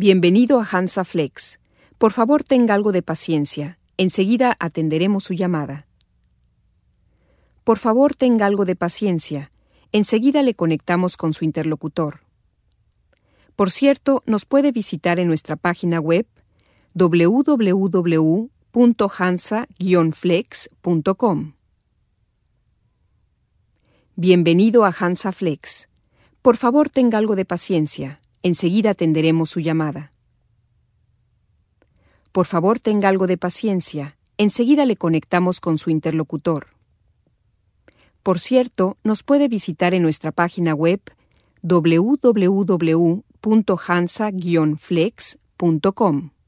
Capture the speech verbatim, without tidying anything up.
Bienvenido a Hansa Flex. Por favor, tenga algo de paciencia. Enseguida atenderemos su llamada. Por favor, tenga algo de paciencia. Enseguida le conectamos con su interlocutor. Por cierto, nos puede visitar en nuestra página web doble u doble u doble u punto hansa guion flex punto com. Bienvenido a Hansa Flex. Por favor, tenga algo de paciencia. Enseguida atenderemos su llamada. Por favor, tenga algo de paciencia. Enseguida le conectamos con su interlocutor. Por cierto, nos puede visitar en nuestra página web doble u doble u doble u punto hansa guion flex punto com.